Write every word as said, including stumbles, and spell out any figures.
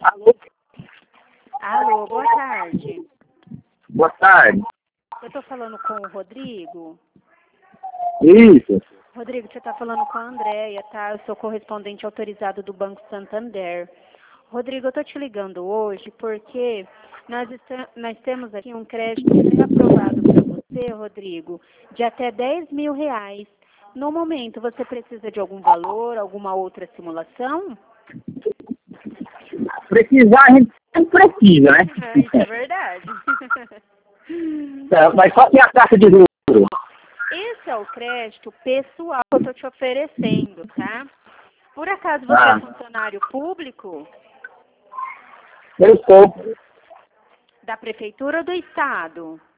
Alô? Alô, boa tarde. Boa tarde. Eu estou falando com o Rodrigo. Isso. Rodrigo, você está falando com a Andréia, tá? Eu sou correspondente autorizado do Banco Santander. Rodrigo, eu estou te ligando hoje porque nós, está, nós temos aqui um crédito pré-aprovado para você, Rodrigo, de até dez mil reais. No momento, você precisa de algum valor, alguma outra simulação? Precisar, a gente sempre precisa, né? Ah, isso é verdade. É, mas qual que é a taxa de juros? Esse é o crédito pessoal que eu estou te oferecendo, tá? Por acaso você Ah. é funcionário público? Eu sou. Da prefeitura ou do estado?